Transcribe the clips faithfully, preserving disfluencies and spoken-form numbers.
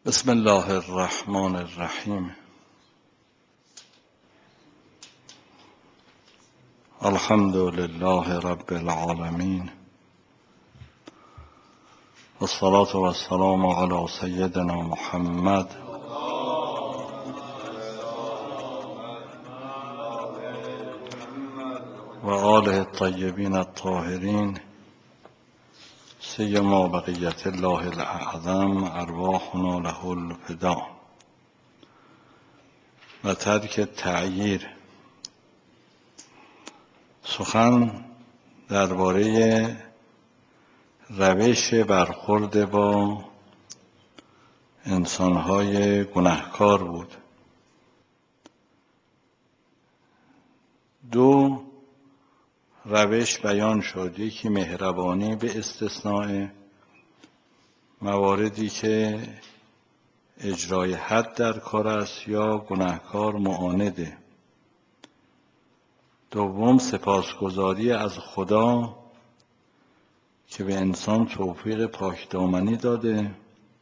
بسم الله الرحمن الرحیم. الحمد لله رب العالمین والصلاة والسلام علی سیدنا محمد و آله الطیبین الطاهرین سیما بقیت الله الاعظم ارواحنا له الفدا. و ترک تعییر. سخن درباره روش برخورد با انسان‌های گناهکار بود. دو روش بیان شد. یکی مهربانی به استثناء مواردی که اجرای حد در کار است یا گناهکار معانده. دوم سپاسگزاری از خدا که به انسان توفیق پاکدامنی داده.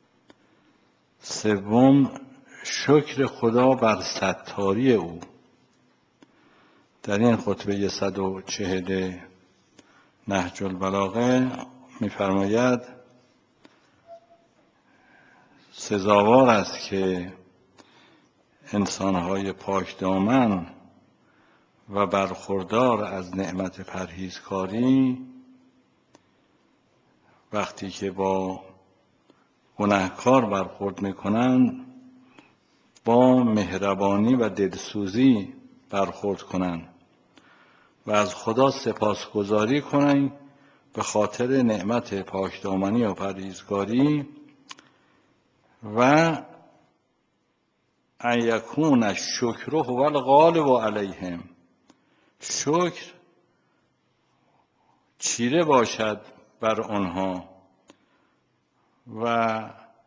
سوم شکر خدا بر ستاری او. در این خطبه صد و چهل نهج البلاغه می‌فرماید سزاوار است که انسان‌های پاکدامن و برخوردار از نعمت پرهیزکاری وقتی که با گناهکار برخورد می‌کنند با مهربانی و دلسوزی برخورد کنند و از خدا سپاسگزاری کنند به خاطر نعمت پاکدامنی و پرهیزکاری و ان یکون الشکر هو الغالب علیهم. شکر چیره باشد بر آنها و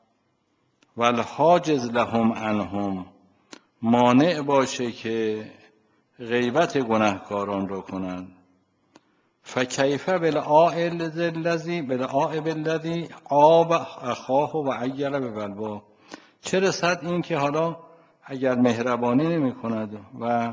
والحاجز لهم عنهم، مانع باشه که غیبت گناهکاران را کنند. فکیف بالعائل الذی بالعائب الذی عاب اخاه و عیل ببلوا. چه رسد این که حالا اگر مهربانی نمی کند و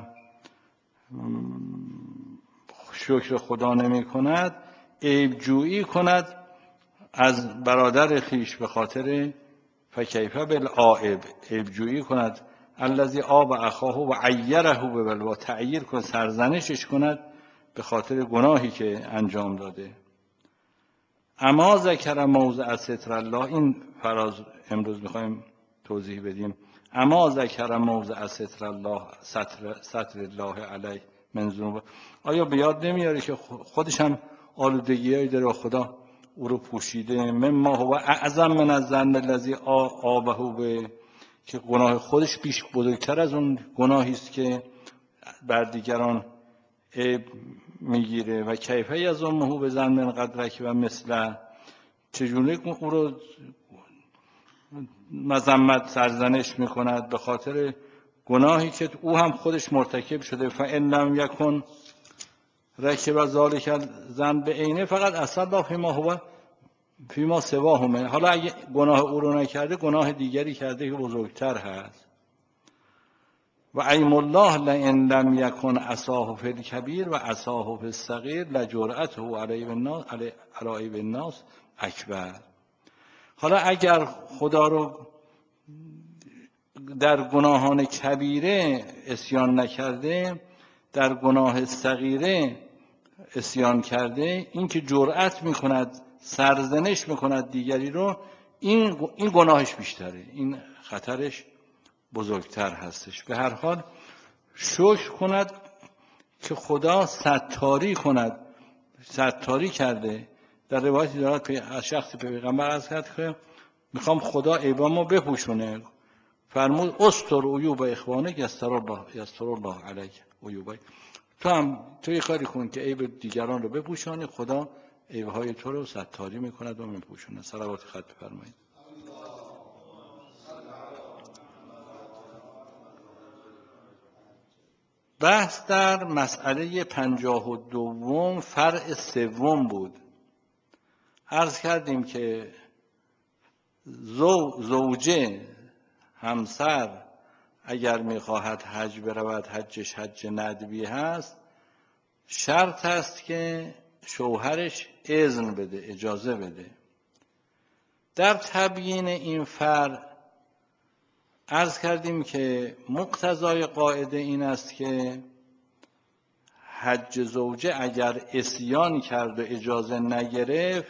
شکر خدا نمی کند عیب جویی کند از برادر خیش به خاطر فکیف بالعائب، عیب جویی کند الذی عاب اخاه و عیره ببلوا، تعییر کند، سرزنشش کند به خاطر گناهی که انجام داده. اما ذکر موضع ستر الله، این فراز امروز میخوایم توضیح بدیم. اما ذکر موضع ستر الله ستر, ستر الله علیه من ذنوب. آیا به یاد نمیاره که خودش هم آلودگی‌هایی داره و خدا او رو پوشیده؟ مما هو اعظم من الذنب الذی عابه به، که گناه خودش بیش بزرگتر از اون گناهی است که بر دیگران عیب میگیره. و کیفه یظنه بذنب قد رکب مثله، چجوری او رو مذمت سرزنش میکند به خاطر گناهی که او هم خودش مرتکب شده. فان لم یکن رکب ذلک الذنب عینه فقط اصلا فیما هو فیما سواهما. حالا اگه گناه او رو نکرده گناه دیگری کرده که بزرگتر هست. و ایم الله لئن لم یکن عصاه فی الکبیر و عصاه فی الصغیر لجرأته علی الناس علی الناس اکبر. حالا اگر خدا رو در گناهان کبیره اسیان نکرده، در گناه صغیره اسیان کرده، این که جرأت میکند سرزنش میکند دیگری رو، این این گناهش بیشتره، این خطرش بزرگتر هستش. به هر حال شکر کند که خدا ستاری کند، ستاری کرده. در روایتی دارد از شخص پیغمبر عرض کرد که میخوام خدا عیبامو بپوشونه، فرمود استر عیوب اخوانک یستر الله یستر الله علیک عیوبک. تو هم تو یه کاری کن که عیب دیگران رو بپوشانی، خدا عیبهای تو رو ستاری میکند و میپوشونه. صلوات خط بفرمایید. بحث در مسئله پنجاه و دوم فرع سوم بود. عرض کردیم که زو زوجه همسر اگر میخواهد حج برود حجش حج ندبی هست، شرط است که شوهرش اذن بده، اجازه بده. در تبیین این فرع عرض کردیم که مقتضای قاعده این است که حج زوجه اگر عصیان کرد و اجازه نگرفت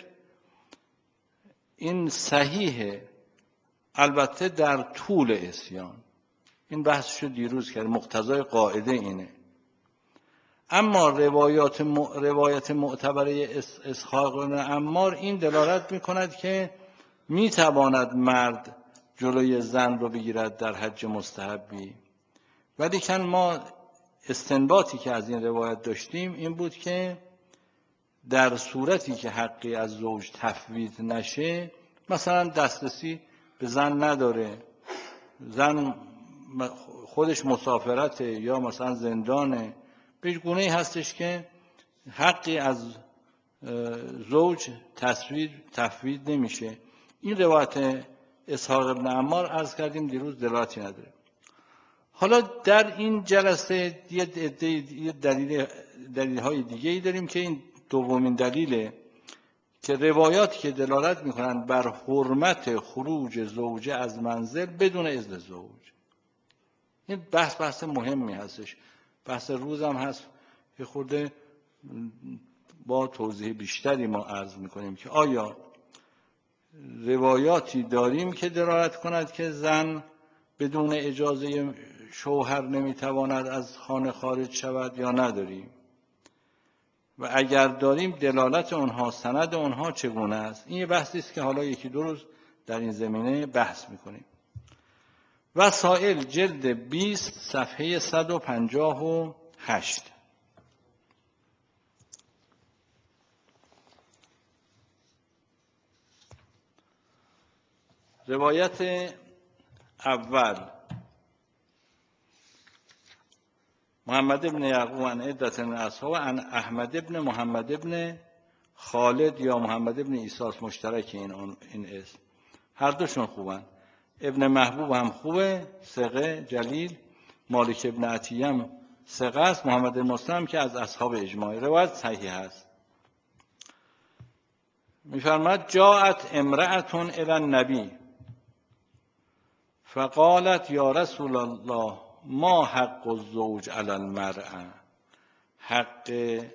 این صحیحه، البته در طول عصیان. این بحثشو دیروز کرد، مقتضای قاعده اینه. اما روایات م... روایت معتبره اسحاق بن عمار این دلالت میکند که میتواند مرد جلوی زن رو بگیرد در حج مستحبی، ولی کن ما استنباطی که از این روایت داشتیم این بود که در صورتی که حقی از زوج تفویت نشه، مثلا دسترسی به زن نداره، زن خودش مسافرته یا مثلا زندانه، به گونه‌ای هستش که حقی از زوج تفویت نمیشه. این روایت اسحاق بن عمار عرض کردیم دیروز دلالتی نداره. حالا در این جلسه یه دلیل دلیل های دیگه ای داریم که این دومین دلیله که روایاتی که دلالت میکنن بر حرمت خروج زوجه از منزل بدون اذن زوج. این بحث بحث مهمی هستش، بحث روز هم هست که خورده با توضیح بیشتری ما عرض میکنیم که آیا روایاتی داریم که دلالت کند که زن بدون اجازه شوهر نمیتواند از خانه خارج شود یا نداریم، و اگر داریم دلالت اونها، سند اونها چگونه است. این یه بحثی است که حالا یکی دو روز در این زمینه بحث میکنیم. وسائل جلد بیست صفحه صد و پنجاه و هشت. روایت اول محمد ابن یعقوب عن عدة من اصحاب عن احمد ابن محمد ابن خالد یا محمد ابن عیسی مشترک این این اسم، هر دوشون خوبن. ابن محبوب هم خوبه، ثقه جلیل. مالک ابن عطیه هم ثقه است. محمد مسلم که از اصحاب اجماعی، روایت صحیح است. میفرماد جاءت امرأة الی النبی فقالت یا رسول الله ما حق الزوج علی المرأة، حق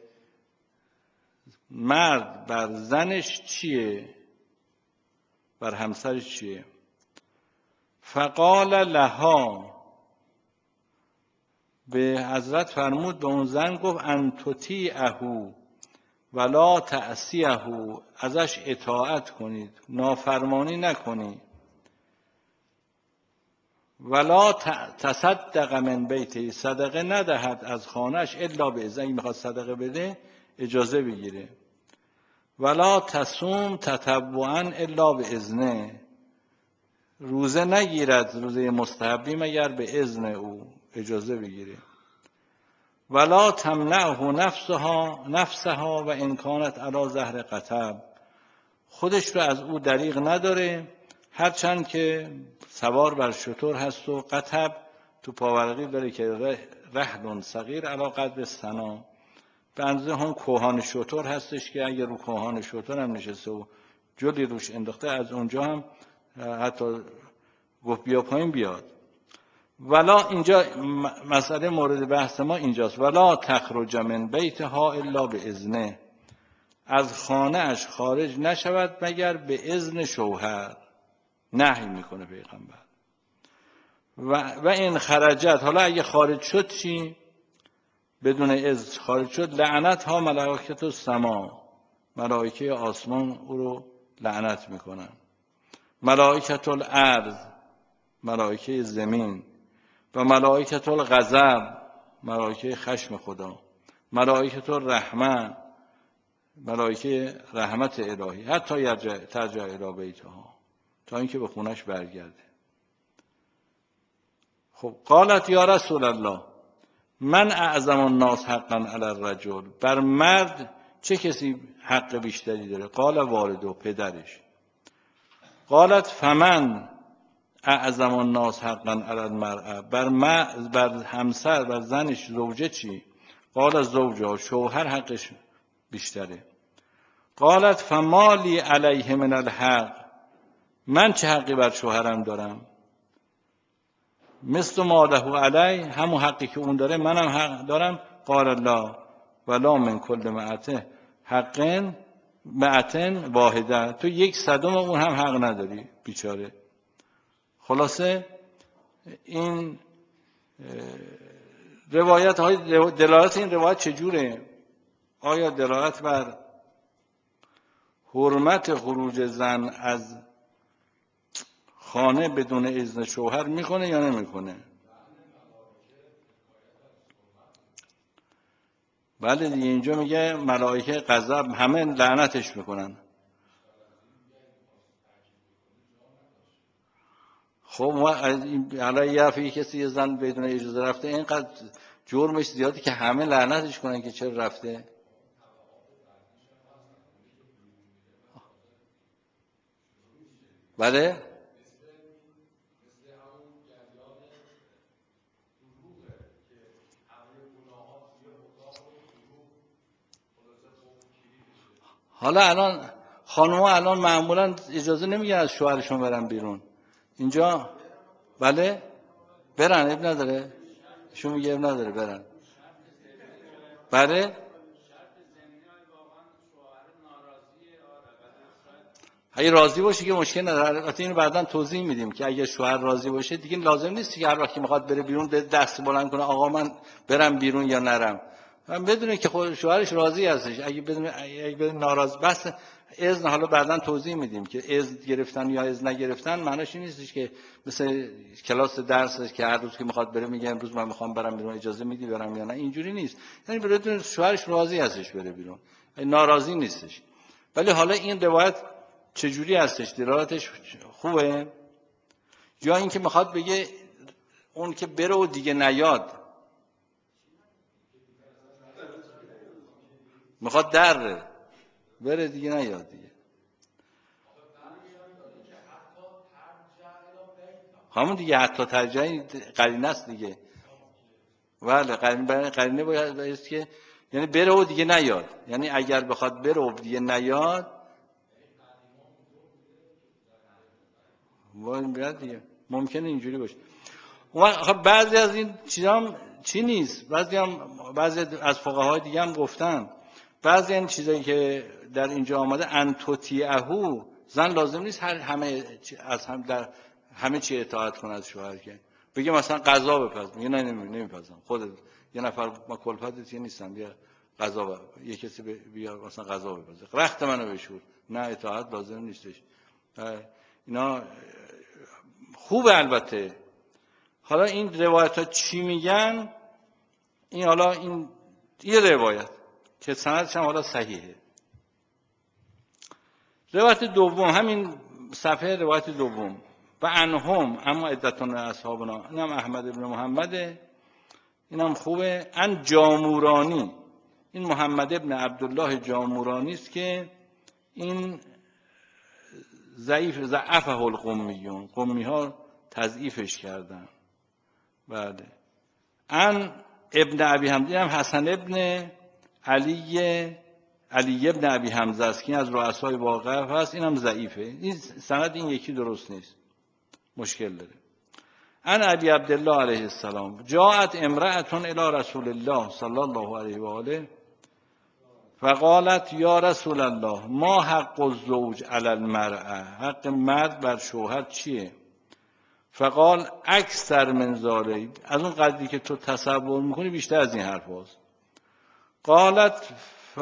مرد بر زنش چیه، بر همسرش چیه؟ فقال لها، به حضرت فرمود به اون زن گفت ان تطیعه ولا تعصیه، ازش اطاعت کنید نافرمانی نکنید. ولا تصدق من بیته، صدقه ندهد از خانهش الا به اذن، اگه میخواد صدقه بده اجازه بگیره. ولا تصوم تطوعا الا به اذنه، روزه نگیرد روزه مستحبی مگر به اذن او، اجازه بگیره. ولا تمنعه نفسها نفسها و ان کانت علی ظهر قطب، خودش رو از او دریغ نداره هرچند که سوار بر شتر هست و قطب تو پاورقی داره که رحل صغیر علی قدر سنا، به اندازه هم کوهان شتر هستش که اگر رو کوهان شتر هم نشسته و جلی روش انداخته از اونجا هم حتی گفت بیا پایین بیاد. ولا اینجا مسئله مورد بحث ما اینجاست، ولا تخرج من بیتها الا به اذنه، از خانه اش خارج نشود مگر به اذن شوهر، نهی میکنه پیغمبر. و و این خرجت، حالا اگه خارج شد چی؟ بدون اذن خارج شد، لعنت ها ملائکه السما، ملائکه آسمان او رو لعنت میکنن. ملائکه الارض، ملائکه زمین. و ملائکه الغضب، ملائکه خشم خدا. ملائکه الرحمه، ملائکه رحمت الهی. حتی یرجع ترجع الی بیتها، تا اینکه به خونش برگرده. خب قالت یا رسول الله من اعظم الناس حقا علی الرجل، بر مرد چه کسی حق بیشتری داره؟ قال والده، پدرش. قالت فمن، اعظم الناس حقا علی المرأة، بر بر همسر بر زنش زوجه چی؟ قال زوجها، شوهر حقش بیشتره. قالت فمالی علیه من الحق، من چه حقی بر شوهرم دارم؟ مثل ما له علی، همون حقی که اون داره منم حق دارم. قال لا ولا من کل مئته حقن مئتن واحده، تو یک صدم اون هم حق نداری بیچاره. خلاصه این روایت های دلالت این روایت چجوره؟ آیا دلالت بر حرمت خروج زن از خانه بدون اذن شوهر میکنه یا نمیکنه؟ بله دیگه، اینجا میگه ملائکه غضب همه لعنتش میکنن. خب حالا یه دفعه کسی یه زن بدون اجازه رفته، اینقدر جرمش زیادی که همه لعنتش کنن که چرا رفته. بله حالا الان خانم‌ها الان معمولا اجازه نمیگن از شوهرشون برن بیرون اینجا. بله برن، اب نداره، شما میگه اب نداره برن. بله اگه راضی باشه که مشکل نداره. البته اینو بعداً توضیح میدیم که اگه شوهر راضی باشه دیگه لازم نیست که هر وقت میخواد بره بیرون دست بلند کنه آقا من برم بیرون یا نرم. من بدونه که خود شوهرش راضی هستش. اگه بدون اگه بدون ناراض بس اذن، حالا بعداً توضیح میدیم که اذن گرفتن یا اذن نگرفتن معناش این نیستش که مثل کلاس درس که هر روز که میخواد بره میگه امروز من میخوام برم بیرون اجازه میدی برم یا نه. اینجوری نیست. یعنی بدون شوهرش راضی هستش بره بیرون، ناراضی نیستش. ولی حالا این روایت چجوری هستش؟ دلالتش خوبه یا اینکه میخواد بگه اون که بره و دیگه نیاد، میخواد در بره دیگه نیاد دیگه. همون دیگه حتی ترجیحی قرینه است دیگه. بله قرینه قرینه باید است که یعنی بره و دیگه نیاد، یعنی اگر بخواد بره و دیگه نیاد وای بیاد دیگه، ممکنه اینجوری باشه. خب بعضی از این چیزا هم چی نیست، بعضی هم بعضی از فقهای دیگه هم گفتن بعضی این چیزایی که در اینجا آمده انتوتیعهو، زن لازم نیست هر همه از هم در همه چی اطاعت کنه از شوهر، که بگه مثلا قضا بپز، میگه نه نمیپزم، خودت یه نفر ما کلفتت نیستم بیا قضا، یه کسی بیا مثلا قضا بپز، رخت منو بشور، نه اطاعت لازم نیستش. اینا خوبه. البته حالا این روایت ها چی میگن؟ این حالا این یه روایت که سندش هم حالا صحیحه. روایت دوم، همین صفحه روایت دوم، و انهم اما عدتون اصحابنا، اینم احمد ابن محمده، اینم خوبه. ان جامورانی، این محمد ابن عبدالله جامورانی است که این ضعیف ضعفه القمیون، قمی ها تضعیفش کردن. بله. ان ابن ابی حمزه، هم حسن ابن علی علی ابن ابی حمزه است که از رؤسای واقعه هست، اینم ضعیفه. این سند این یکی درست نیست، مشکل داره. ان ابی عبدالله علیه السلام جاءت امرأة الی رسول الله صلی الله علیه و آله فقالت یا رسول الله ما حق الزوج علی المرأة، حق مرد بر شوهر چیه؟ فقال اکثر من ذالک، از اون قدری که تو تصور میکنی بیشتر از این حرف هست. قالت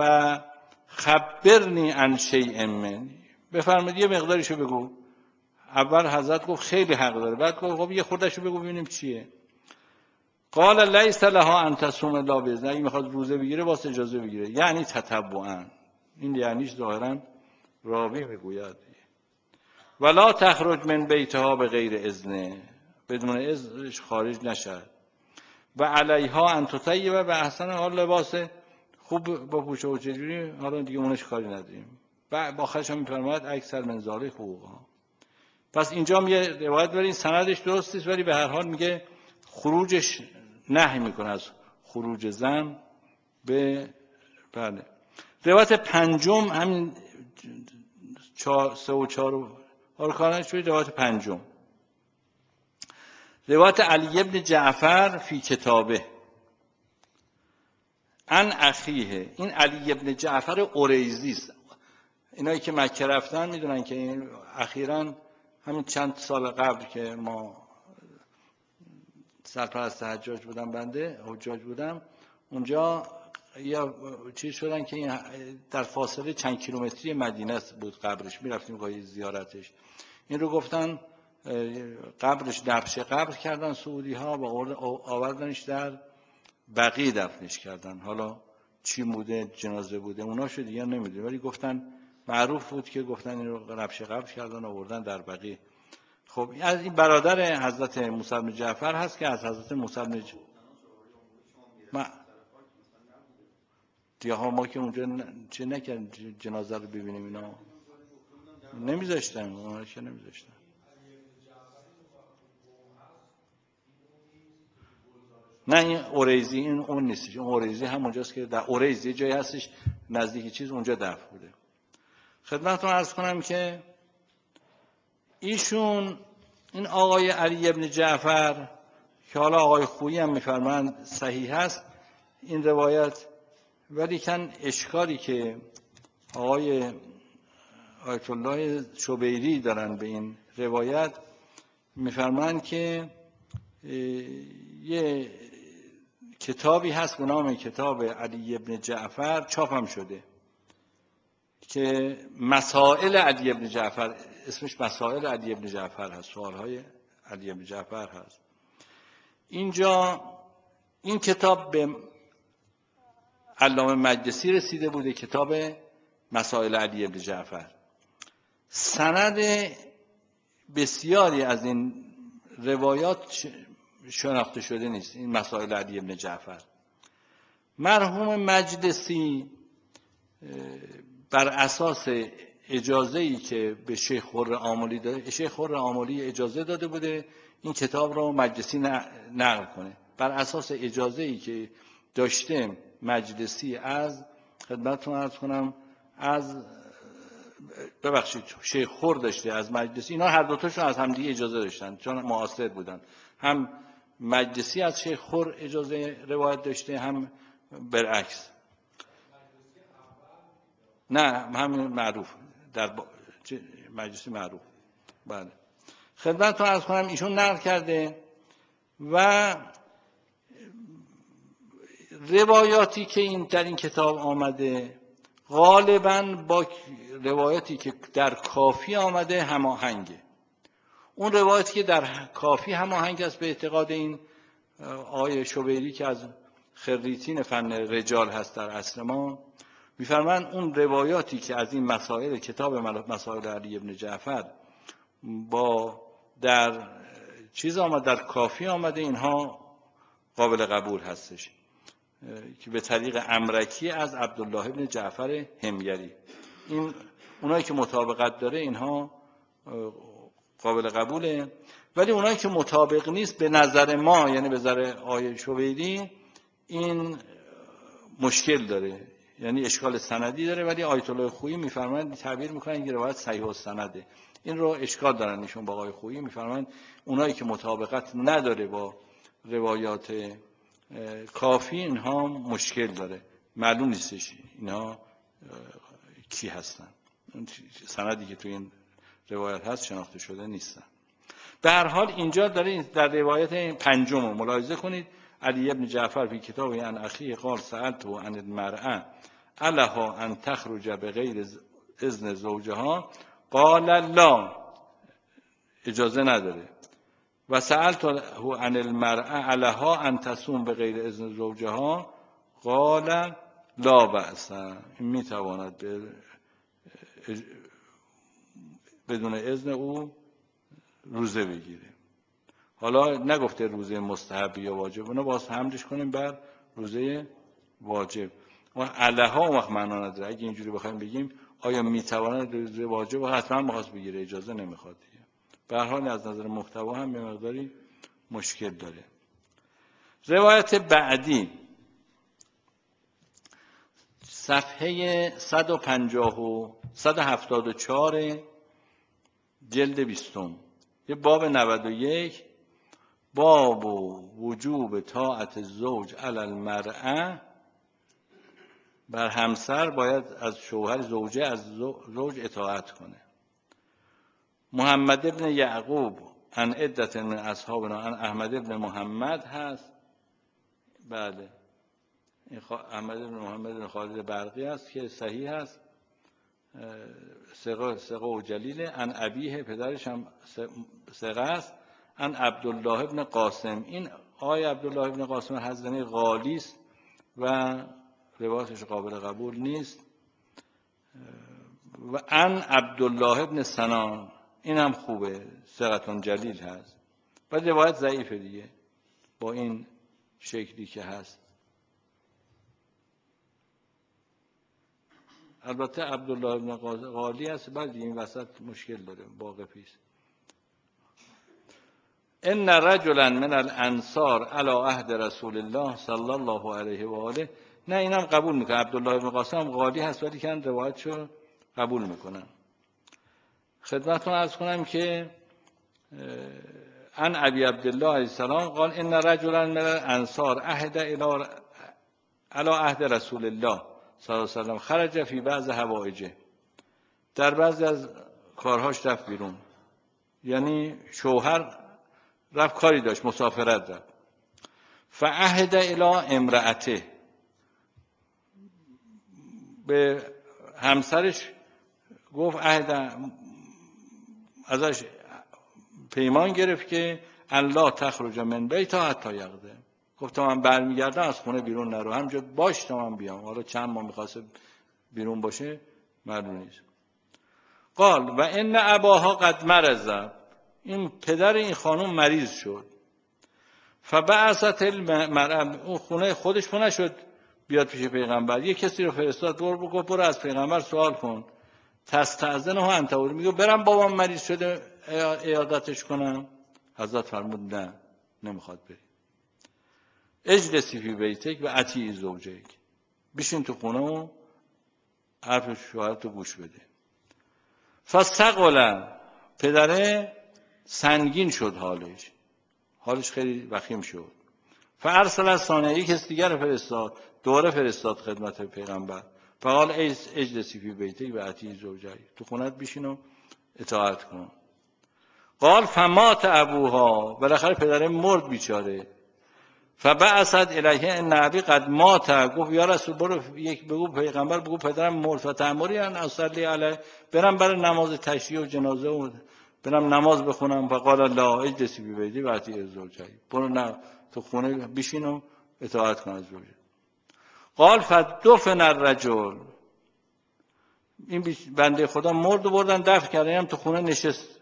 فخبرنی عن شیء من، بفرمایید یه مقدارشو بگو. اول حضرت گفت خیلی حق داره، بعد گفت خب یه خودشو بگو ببینیم چیه. قال لیس لها ان تصوم الا باذن، اگه میخواد روزه بگیره واسه اجازه بگیره، یعنی تطوعا. این یعنیش ظاهرا راوی میگوید ولا تخرج من بیتها به غیر اذن، بدون اذنش خارج نشد. و علیها ان تطیب به احسن حال، لباس خوب بپوشه و چجوری، حالا دیگه اونش کاری نداریم. و آخرش هم میفرماید اکثر من ذالک حقوقها، پس اینجا هم یه روایت برین سندش درست است، ولی به هر حال میگه خروجش نهی میکنه از خروج زن به بله. روایت پنجم همین چهار سه و چهار آرکانش شده. روایت پنجم روایت علی ابن جعفر فی کتابه ان اخیه. این علی ابن جعفر اوریزی است. اینایی که مکه رفتن میدونن که این اخیراً همین چند سال قبل که ما سرپرست حجاج بودم، بنده حجاج بودم اونجا، یا چیز شدن که این در فاصله چند کیلومتری مدینه بود قبرش، میرفتیم گاهی زیارتش. این رو گفتن قبرش نبش قبر کردن سعودی ها و آوردنش در بقیع دفنش کردن. حالا چی بوده، جنازه بوده، اونا شو دیگه نمیدونم، ولی گفتن معروف بود که گفتن این رو نبش قبر کردن آوردن در بقیع. خب از این برادر حضرت موسی بن جعفر هست که از حضرت موسی بن ج... ما دیگه ها ما که اونجا چه نکردیم جنازه رو ببینیم، اینا نمیذاشتن، اونا که نمیذاشتن. نه این اوریزی، این اون نیستش. اون اوریزی همونجاست که در اوریزی جایی هستش نزدیک چیز، اونجا دفن بوده. خدمتتون عرض کنم که ایشون این آقای علی ابن جعفر که حالا آقای خویی هم میفرمایند صحیح هست این روایت، ولی کن اشکالی که آقای آیت الله شبیری دارن به این روایت، میفرمایند که یه کتابی هست به نام کتاب علی ابن جعفر، چاپ هم شده، که مسائل علی ابن جعفر، اسمش مسائل علی ابن جعفر هست، سوالهای علی ابن جعفر هست. اینجا این کتاب به علامه مجلسی رسیده بوده، کتاب مسائل علی ابن جعفر. سند بسیاری از این روایات شناخته شده نیست، این مسائل علی ابن جعفر. مرحوم مجلسی بر اساس اجازه‌ای که به شیخ خر آملی داده، شیخ خر آملی اجازه داده بوده این کتاب رو مجلسی نقل کنه. بر اساس اجازه‌ای که داشته مجلسی از، خدمتتون عرض کنم، از ببخشید شیخ خر داشته از مجلسی، اینا هر دو تاشون از همدیگه اجازه داشتن چون معاصر بودن. هم مجلسی از شیخ خر اجازه روایت داشته، هم برعکس. نه همین معروف در مجلسی معروف. بله خدمتتون عرض کنم ایشون نقل کرده و روایاتی که این در این کتاب آمده غالباً با روایاتی که در کافی آمده هماهنگه. اون روایتی که در کافی هماهنگ است به اعتقاد این آقای شبیری که از خریطین فن رجال هست در عصر ما، می‌فرمایند اون روایاتی که از این مسائل کتاب مسائل علی ابن جعفر با در چیز آمد، در کافی آمده، اینها قابل قبول هستش، که به طریق امرکی از عبدالله ابن جعفر حمیری. این اونایی که مطابقت داره اینها قابل قبوله، ولی اونایی که مطابق نیست به نظر ما، یعنی به نظر آقای شبیری، این مشکل داره، یعنی اشکال سندی داره. ولی آیت الله خویی میفرمایند، تعبیر میکنن که روایت صحیح السنده. این رو اشکال دارن ایشون با آقای خویی، میفرمایند اونایی که مطابقت نداره با روایات کافی اینها مشکل داره، معلوم نیستش اینها کی هستن، سندی که تو این روایت هست شناخته شده نیستن. به هر حال اینجا داره در روایت پنجم ملاحظه کنید، علی ابن جعفر فی کتاب عن اخیه قال سألته عن المرأة الها ان تخرج بغیر اذن زوجها قال لا، اجازه نداره. و سألته عن المرأة الها ان تصوم بغیر اذن زوجها قال لا بأس، میتواند بدون اذن او روزه بگیره. حالا نگفته روزه مستحب یا واجب، اونو باز حملش کنیم بر روزه واجب. و الها اون وقت معنا نداره. اگه اینجوری بخوایم بگیم آیا میتواند روزه واجب، حتما میخواست بگیره، اجازه نمیخواد دیگه. به هر حال از نظر محتوا هم به مقداری مشکل داره. روایت بعدی صفحه صد و پنجاه و صد و هفتاد و چهار جلد بیستم، یه باب نود و یک، باب وجوب طاعت الزوج علی المرأة، بر همسر باید از شوهر زوجه از زوج اطاعت کنه. محمد ابن یعقوب عن عدت من اصحابنا عن احمد ابن محمد هست. بله این احمد ابن محمد ابن خالد برقی است که صحیح است، ثقه ثقه و جلیله. عن ابیه، پدرش هم ثقه است. عن عبدالله ابن قاسم، این آقای عبدالله ابن قاسم حزنی غالی است و روایتش قابل قبول نیست. و عن عبدالله ابن سنان، این هم خوبه، ثقتون جلیل هست، و روایت ضعیفه دیگه با این شکلی که هست. البته عبدالله ابن غالی هست، بعد این وسط مشکل داره، واقفی است. ان رجلا من الانصار علی عهد رسول الله صلی الله علیه و آله، نه اینم قبول میکنه، عبدالله ابن قاسم غالی هست ولی که روایتشو قبول میکنن. خدمتتون عرض کنم که عن ابی عبدالله علیه السلام قال ان رجلا من الانصار عهد الى علی عهد رسول الله صلی الله علیه و سلم خرج فی بعض حوائجه، در بعضی از کارهاش رفت بیرون، یعنی شوهر رفت کاری داشت، مسافرت رفت. فعهد الی امرأته، به همسرش گفت، عهد ازش پیمان گرفت که الله تخرج من بیتها حتی یغده، گفت تا من برمیگردم از خونه بیرون نرو، همونجا باش تا من بیام. حالا چند ماه میخواسته بیرون باشه معلوم نیست. قال و ان اباها قد مرض، این پدر این خانم مریض شد. فبعثت المرأة، اون خونه خودش خونه شد بیاد پیش پیغمبر، یه کسی رو فرستاد، برو بگو برو از پیغمبر سوال کن. تستأذنه انت، میگه برم بابام مریض شده عیادتش کنم. حضرت فرمود نه، نمیخواد بری. اجلسی فی بیتک و اطیعی زوجک، بشین تو خونه و حرف شوهرتو گوش بده. فاستقبل، پدره سنگین شد، حالش حالش خیلی وخیم شد. فارسل الثانیه، یک کس دیگر فرستاد، دوره فرستاد خدمت پیغمبر. فقال اجلسی فی بیتک و اطیعی زوجک، تو خونت بشین و اطاعت کن. قال فمات ابوها، بالاخره پدره مرد بیچاره. فبعثت الیه ان ابی قد مات، گفت یا رسول برو یک بگو پیغمبر بگو پدرم مرد. فتأمری ان اصلی علیه، برم برای نماز تشییع و جنازه و برم نماز بخونم. فقال لا اجلسی فی بیتی و اطیعی زوجک، برو نه تو خونه بشین و اطاعت کن از زوجت. قال فدفن الرجل، این بنده خدا مرد و بردن دفن کردن، هم تو خونه نشست.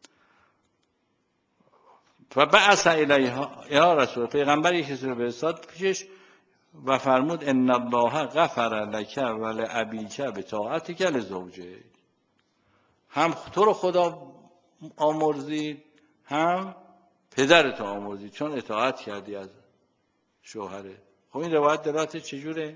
فبعث الیها یا رسول، پیغمبر یک کسی رو فرستاد پیشش و فرمود ان الله غفر لک و لابیک بطاعتک لزوجک، هم تو رو خدا آمرزید هم پدرت آمرزید چون اطاعت کردی از شوهرت. خب این روایت دلالت چجوره؟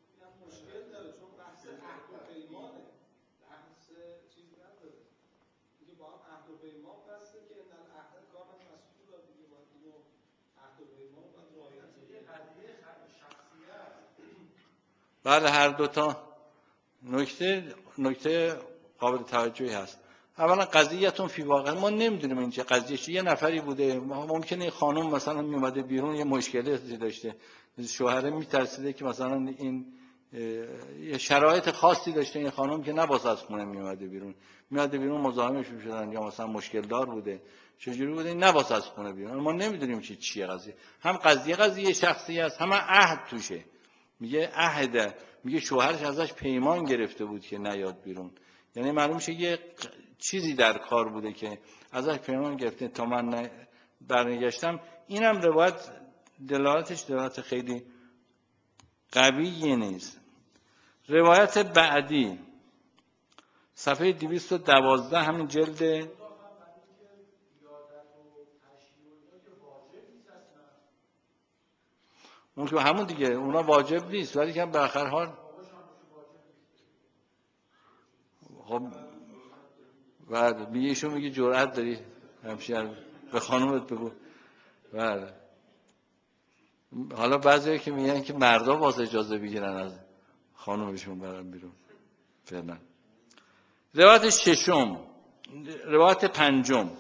بله هر دوتا نکته نکته قابل توجهی هست. اولا قضیه‌تون فی واقع ما نمیدونیم این چه قضیه چیه. یه نفری بوده، ممکنه این خانم مثلا میومده بیرون یه مشکلی داشته، شوهر میترسیده که مثلا این یه شرایط خاصی داشته این خانم که نباید از خونه میومده بیرون، میاد بیرون مزاحمش میشدن یا مثلا مشکل دار بوده، چجوری بوده این نباید از خونه بیرون. ما نمیدونیم چی چیه قضیه، هم قضیه قضیه شخصی است، هم عهد توشه. میگه عهد، میگه شوهرش ازش پیمان گرفته بود که نیاد بیرون، یعنی معلوم میشه یه چیزی در کار بوده که ازش پیمان گرفته تا من برنگشتم. اینم روایت دلالتش دلالت خیلی قویه نیست. روایت بعدی صفحه دویست و دوازده همین جلد اون که همون دیگه اونا واجب نیست، ولی که به هر حال خب بعد میگه ایشون میگه جرأت داری همشیر به خانومت بگو. بله حالا بعضی که میگن که مردا واسه اجازه بگیرن از خانومشون برن بیرون فعلا. روایت ششم، روایت پنجم،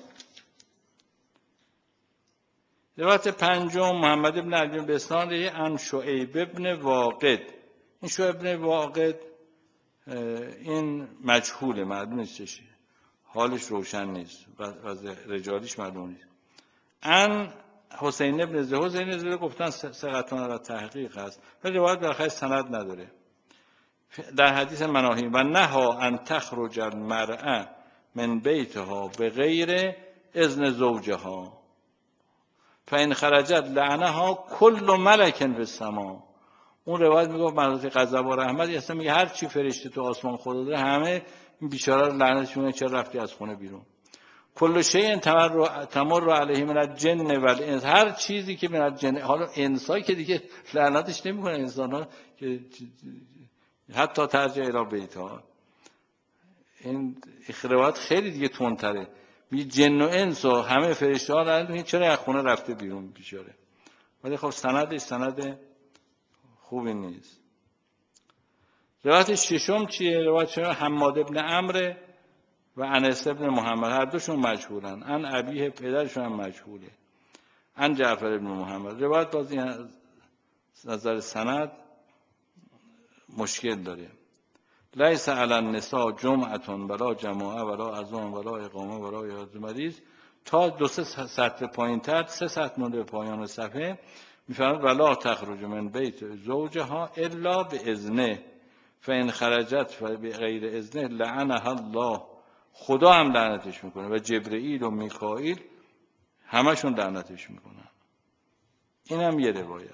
روایت پنجم محمد ابن علی بن بسطام عن شعیب ابن واقد. این شعیب ابن واقد این مجهوله، معلوم نیستش، حالش روشن نیست و رجالیش معلوم نیست. عن حسین ابن زید، حسین زید گفتن ثقتون را تحقیق هست ولی روایت بالاخره سند نداره. در حدیث مناهی و نها ان تخرج المرأة من بیتها بغیر اذن زوجها فإن خرجت لعنها کل ملک فی السماء. اون روایت میگه مراتب غضب و رحمت، اصلا میگه هر چی فرشته تو آسمان خدا داره همه این بیچاره رو لعنتش میکنه چرا رفتی از خونه بیرون. کل شیء تمر تمر علیه من الجن و الانس، هر چیزی که من الجن، حالا انسان که دیگه لعنتش نمیکنه، انسان‌ها که حتی ترجع الی بیتها. این روایت خیلی دیگه تندتره، میگه جن و انس و همه فرشته ها لعنت چرا از خونه رفته بیرون بیچاره. ولی خب سندش سند خوبی نیست. روایت ششم چیه؟ روایت ششم حماد ابن عمرو و انس ابن محمد، هر دوشون مجهولن. ان ابیه، پدرشون هم مجهوله. ان جعفر ابن محمد. روایت بازی از نظر سند مشکل داره. لیس علی النساء جمعه ولا جماعه ولا اذان ولا اقامه ولا عیادت مریض تا دو سه سطر پایین‌تر، سه سطر مونده به پایان صفحه میفرماد ولا تخرج من بیت زوجها الا باذنه فان خرجت بغیر اذنه لعنها الله. خدا هم لعنتش میکنه و جبرئیل و میکائیل همشون لعنتش میکنن. این هم یه روایت.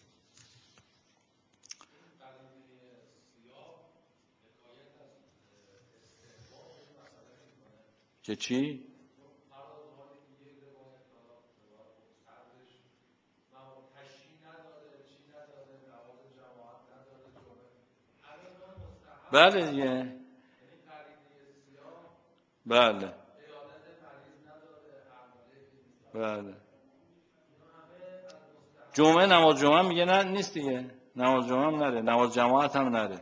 که چی؟ بله دیگه. بله بله. جمعه نماز جمعه میگه نه نیست دیگه، نماز جمعه هم نره، نماز جماعت هم نره.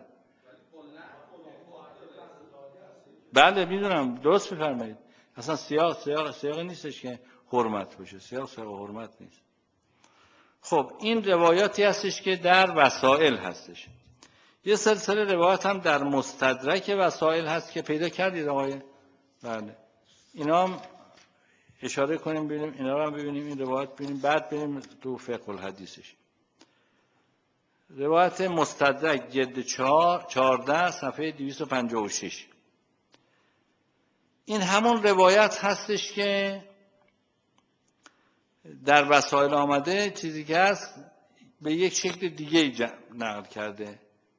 بله میدونم، درست میفرمایید. اصلا سیاق سیاق سیاق نیستش که حرمت باشه، سیاق سیاق حرمت نیست. خب این روایاتی هستش که در وسائل هستش. یه سلسله روایت هم در مستدرک وسائل هست که پیدا کردید آقای. بله اینا هم اشاره کنیم ببینیم، اینا رو هم ببینیم، این روایت ببینیم، بعد بریم تو فقه الحدیثش. روایت مستدرک جلد چهارده صفحه دویست و پنجاه و شش. این همون روایت هستش که در وسائل آمده، چیزی که هست به یک شکل دیگه نقل کرده.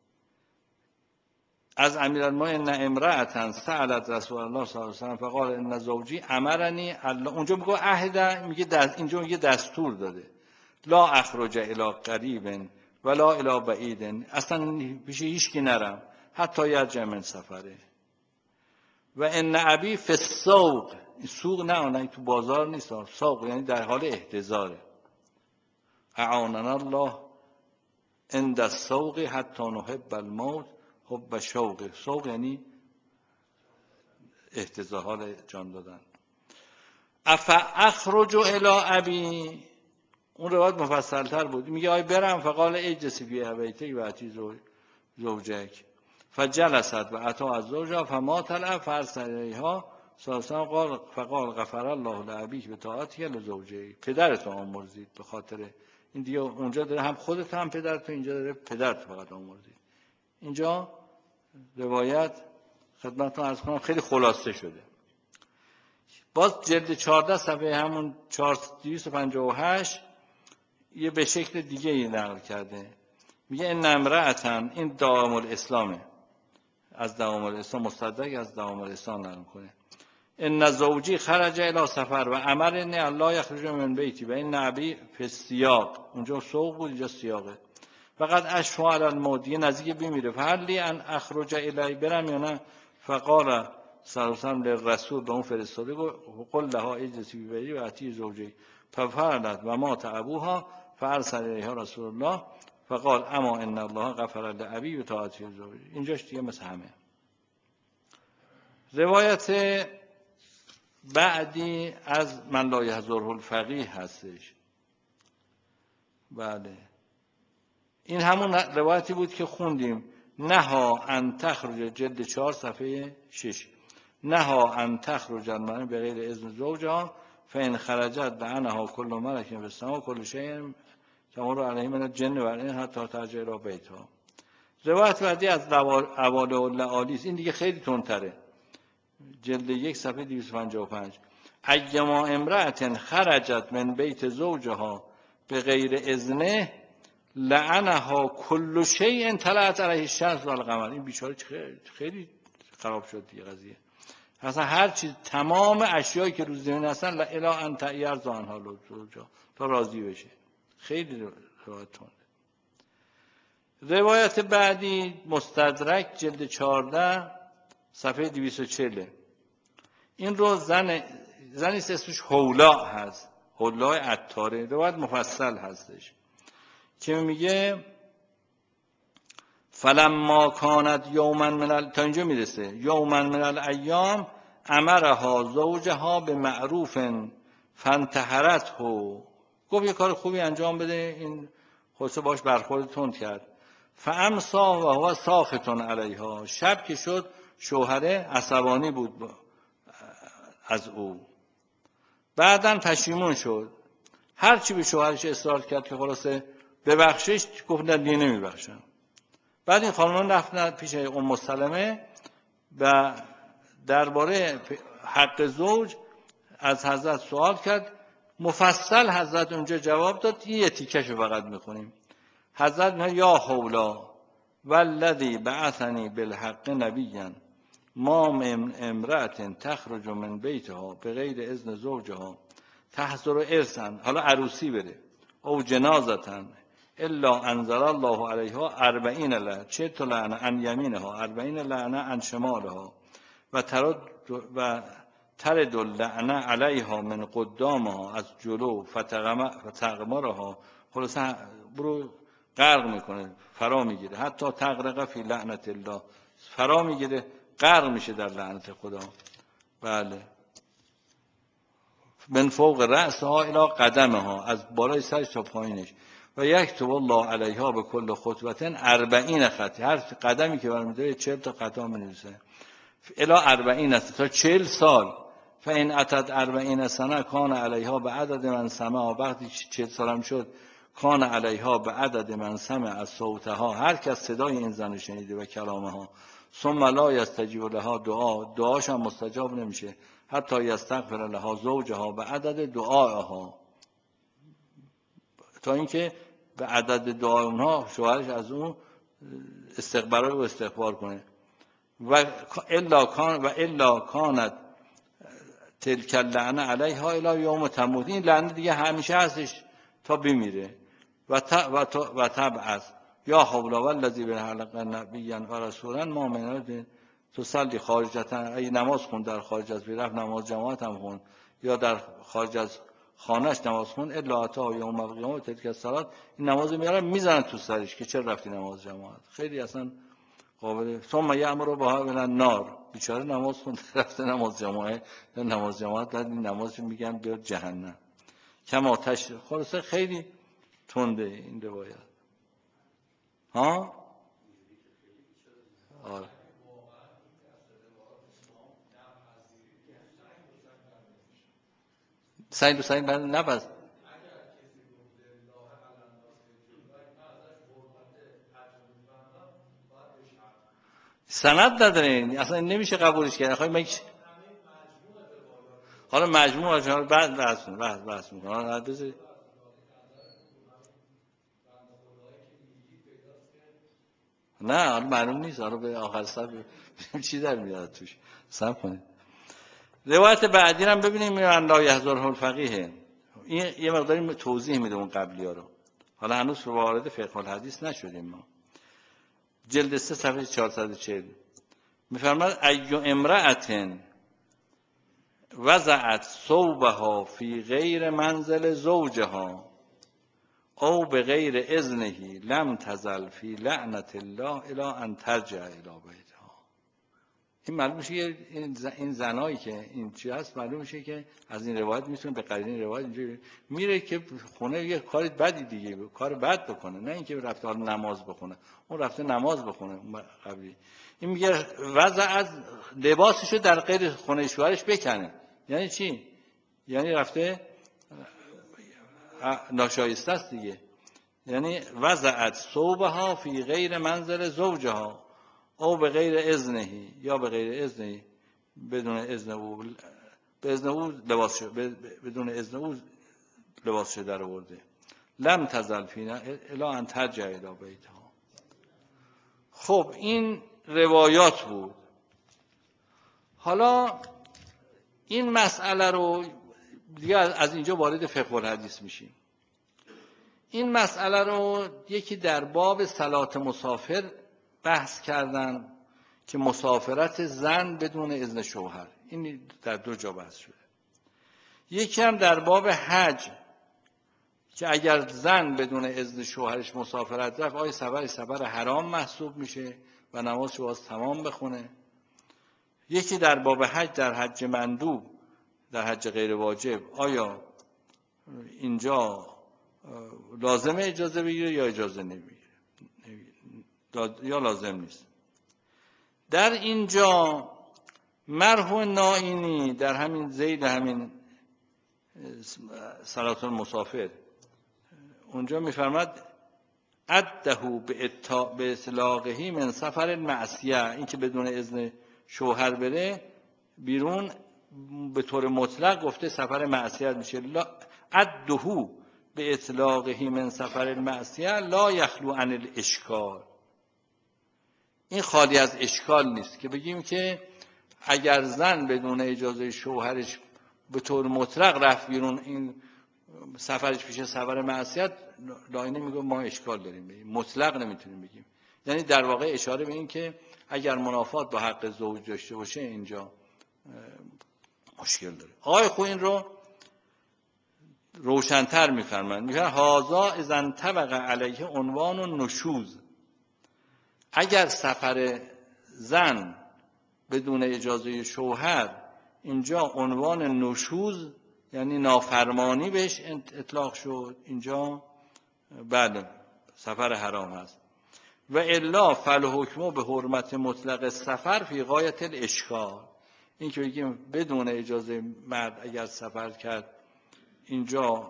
از امیرالمومنین ان امرأة سألت رسول الله صلی الله علیه و سلم فقال ان زوجی امرنی الله. اونجا میگه عهد، میگه دست، اینجا میگه دستور داده. لا اخرج الی قریب ولا الی بعید، اصلا پیش هیچ کی نرم حتی یرجع من سفره. و ان ابی فی السوق، سوق نه نه تو بازار نیست، سوق یعنی در حال احتضاره. اعاننا الله عند السوق حتی نحب الموت حب شوق. سوق یعنی احتضار، حال جان دادن. اف اخرج الی ابی، اون روایت مفصل تر بود، میگه آی برم فقال اجلس فی بیتک و اتی زوجک فجلست و اتا از زوجها فما طلع فرس علیها ساسان قال فقال غفر الله لابیک به طاعتی لزوجه. پدرت آمرزید، به خاطر این دیگه اونجا داره هم خودت هم پدرت، اینجا داره پدرت فقط آمرزید. اینجا روایت خدمتتون عرض کنم خیلی خلاصه شده. باز جلد چهارده صفحه همون دویست و پنجاه و هشت یه به شکل دیگه ای نقل کرده، میگه این امرأة، این دوام الاسلامه، از دوام الاسلام مستدرک از دوام الاسلام نقل کنه، ان زوجی خرج الی سفر و امرنی الله یخرج من بیتی و این ابی فی السیاق، اونجا سوق بود اینجا سیاقه. فقط اشفع علی الموت، دیگه نزدیک بمیره. فهلی ان اخرج الی، برم یا نه؟ فقال صلی الله علیه و للرسول، به اون فرستاده گفت قل لها اجلسی فی بیتی و اتی زوجی ففعلت و مات ابوها فارسل الیها رسول الله فقال اما ان الله غفر لابی و طاعتی زوجی. اینجاش دیگه مثل همه. روایت بعدی از من لا یحضره الفقیه هستش. بله، این همون روایتی بود که خوندیم. نها ان تخرج، جلد چهار صفحه شش. نها ان تخرج المرأة بغیر اذن زوجها فان خرجت لعنها کل ملک فی السماء کل شیء تمر علیه من الجن و الانس حتی ترجع الی بیتها. روایت بعدی از اواله اللعالی، این دیگه خیلی تندتره، جلد یک صفحه دویست و پنجاه و پنج. ایما امرأة خرجت من بیت زوجها به غیر اذنه لعنها کل شیء طلعت علیه الشمس و القمر. این بیچاره خیلی خراب شد دیگه قضیه. اصلا هر چیز، تمام اشیایی که روز زمین هستن الی ان یرضی عنها زوجها، تا راضی بشه. خیلی روایت تنده. روایت بعدی مستدرک جلد چهارده صفحه دویست و چهل. این رو زن زنی اسمش حولا هست، حولا عطاره. روایت مفصل هستش که میگه فلما کانت یوما من ال... تا اینجا میرسه. یوما من الایام امرها زوجها به معروف فانتحرته، گفت یه کار خوبی انجام بده، این خودش باش برخورد تند کرد. فامسا و هو ساخط علیها، شب که شد شوهره عصبانی بود از او، بعداً پشیمون شد. هر چی به شوهرش اصرار کرد که خلاصه ببخشش، گفت نه دیگه نمیبخشم. بعد این خانم رفتن پیش ام سلمه و درباره حق زوج از حضرت سوال کرد. مفصل حضرت اونجا جواب داد. یه تیکشو فقط میخونیم. حضرت نه یا حولا والذی بعثنی بالحق نبیا ما من امرأة تخرج من بیتها بغیر اذن زوجها تحضر ارثا، حالا عروسی بره، او جنازتن الا انزل الله علیها اربعین لعنه، چه تا لعنه عن یمینها، اربعین لعنه عن شمالها و ترد و ترد اللعنه علیها من قدامها، از جلو فتغمرها، خلاصه برو غرق میکنه، فرا میگیره، حتی تغرق فی لعنت الله، فرا میگیره، غرق میشه در لعنت خدا. بله، من فوق رأسها الی قدمها، از بالای سرش تا پایینش. و یکتب الله علیها به کل خطوه اربعین خط، هر قدمی که برمی‌داره چهل تا خطا می‌نویسه. الی اربعین است، تا چهل سال. فإن اتت اربعین سنه کان علیها به عدد من سمع، وقتی چهل سالم شد کان علیها به عدد من سمع از صوتها، هر کس صدای این زن شنیده و کلامها. ثم لا یستجیب لها دعا، دعاش هم مستجاب نمیشه، حتی یستغفر لها زوجها به عدد دعاها، تا اینکه به عدد دعای اونها شوهرش از اون استغفار و استغفار کنه. و الا کان و الا کانت تلک اللعنه علیها الی یوم تموت، این لعنه دیگه همیشه هستش تا بمیره. و و تبعث یا حول والذی بالحلق نبیا و رسولا ما من تصلی خارجتا، ای نماز خون در خارج از بیرفت، نماز جماعت هم خون یا در خارج از خانهش نماز خون، الا اتا یوم القیامه تلک الصلاه، این نماز میارن میزنن تو سرش که چرا رفتی نماز جماعت. خیلی اصلا قابل. ثم یامر بها من النار، بیچاره نماز خون رفته نماز جماعت، نماز جماعت بعد این نمازش میگن بیاد جهنم. کما تش، خلاصه خیلی تنده این روایت. ها آره سعید و سعید من نبست. سند نداره اصلا، نمیشه قبولش کرد. خواهی من حالا مجموع ها بعد بحث بحث بحث میکنم. حالا بذارید نه، حالا معلوم نیست، حالا به آخر سر چی در میاد توش. صبر کنید. روایت بعدی هم ببینیم من لا یحضره الفقیه، این یه مقداری توضیح میده اون قبلی ها رو. حالا هنوز وارد فقه الحدیث نشدیم ما. جلد سه صفحه چهارصد و چهل میفرماد ایو امرأة وضعت ثوبها فی غیر منزل زوجها او به غیر اذنه لم تزل فی لعنت الله الی ان ترجع الی بیتها. این معلوم میشه این زنایی که این چی هست معلوم میشه که از این روایت میتونه به قرینه این روایت اینجوری میره که خونه یه کار بدی دیگه کار بد بکنه، نه اینکه رفته حال نماز بخونه، اون رفته نماز بخونه اون قبلی. این میگه وضع از لباسشو در غیر خونه شوهرش بکنه، یعنی چی؟ یعنی رفته ناشایسته است دیگه. یعنی وضعت ثوبها فی غیر منزل زوجها او به غیر اذنه، یا به غیر اذنه، بدون اذن او، به اذن او لباس بدون اذن او لباسش در آورده. لم تزل فینا الی ان ترجع الی بیتها. خب این روایات بود. حالا این مسئله رو دیگه از اینجا وارد فقه الحدیث میشیم. این مسئله رو یکی در باب صلات مسافر بحث کردن که مسافرت زن بدون اذن شوهر، این در دو جا بحث شده. یکی هم در باب حج که اگر زن بدون اذن شوهرش مسافرت رفت آیا سفر سفر حرام محسوب میشه و نمازش باز تمام بخونه. یکی در باب حج در حج مندوب، در حج غیر واجب، آیا اینجا لازم اجازه بگیره یا اجازه نمیگیره یا لازم نیست. در اینجا مرحوم نائینی در همین ذیل همین صلات المسافر اونجا میفرماد عده به اطلاقه من سفر معصیه، این که بدون اذن شوهر بره بیرون به طور مطلق گفته سفر معصیت میشه. عده به اطلاقه من سفر المعصیه لا یخلو عن الاشکال، این خالی از اشکال نیست که بگیم که اگر زن بدون اجازه شوهرش به طور مطلق رفت بیرون این سفرش پیش سفر معصیت، لاینه میگه ما اشکال داریم بگیم، مطلق نمیتونیم بگیم. یعنی در واقع اشاره به این که اگر منافات با حق زوج داشته باشه اینجا مشکل داره. آقای خو این رو روشن‌تر می‌فرمایند، میگن هازا اذا طبق علیه عنوان النشوز، اگر سفر زن بدون اجازه شوهر اینجا عنوان نشوز یعنی نافرمانی بهش اطلاق شد، اینجا بله سفر حرام هست. و الا فالحکم به حرمت مطلق سفر فی غایت الاشکال، این که بگیم بدون اجازه مرد اگر سفر کرد اینجا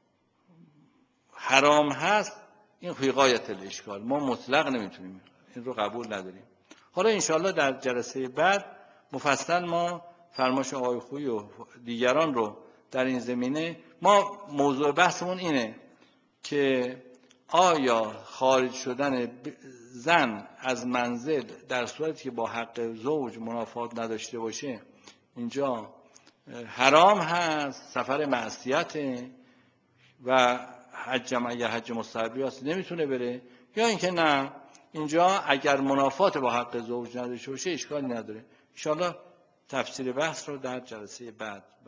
حرام هست، این فی غایت الاشکال، ما مطلق نمیتونیم این رو قبول نداریم. حالا انشاءالله در جلسه بعد مفصل ما فرمایش آقای خویی و دیگران رو در این زمینه، ما موضوع بحثمون اینه که آیا خارج شدن زن از منزل در صورتی که با حق زوج منافات نداشته باشه اینجا حرام هست، سفر معصیته و حج اگر حج مستحبی هست نمیتونه بره، یا اینکه نه اینجا اگر منافات با حق زوج نداشته باشه اشکالی نداره. ان شاءالله تفسیر بحث رو در جلسه بعد